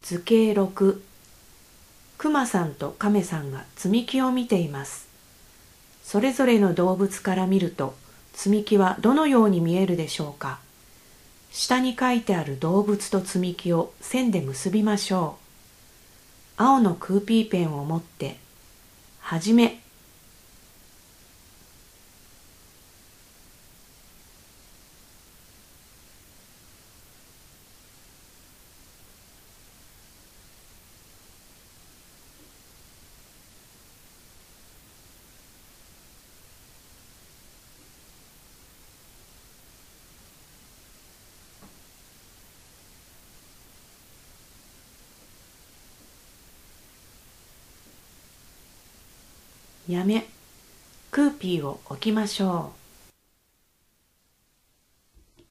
図形6、クマさんとカメさんが積み木を見ています。それぞれの動物から見ると、積み木はどのように見えるでしょうか。下に書いてある動物と積み木を線で結びましょう。青のクーピーペンを持って、はじめ。やめ、クーピーを置きましょう。